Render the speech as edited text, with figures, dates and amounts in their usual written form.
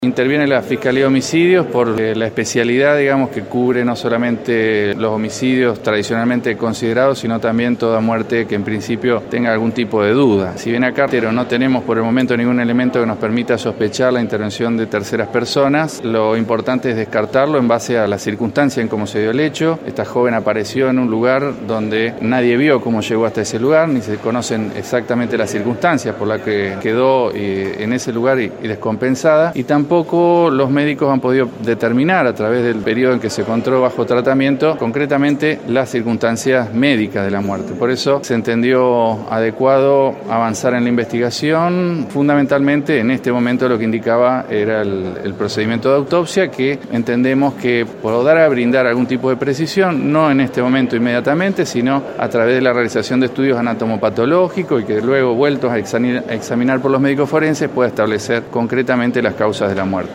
Interviene la Fiscalía de Homicidios por la especialidad, que cubre no solamente los homicidios tradicionalmente considerados, sino también toda muerte que en principio tenga algún tipo de duda. Si bien acá no tenemos por el momento ningún elemento que nos permita sospechar la intervención de terceras personas, lo importante es descartarlo en base a la circunstancia en cómo se dio el hecho. Esta joven apareció en un lugar donde nadie vio cómo llegó hasta ese lugar, ni se conocen exactamente las circunstancias por las que quedó en ese lugar y descompensada, y tampoco los médicos han podido determinar a través del periodo en que se encontró bajo tratamiento concretamente las circunstancias médicas de la muerte. Por eso se entendió adecuado avanzar en la investigación. Fundamentalmente en este momento lo que indicaba era el procedimiento de autopsia, que entendemos que podrá brindar algún tipo de precisión, no en este momento inmediatamente, sino a través de la realización de estudios anatomopatológicos y que luego vueltos a examinar por los médicos forenses pueda establecer concretamente las causas de la muerte.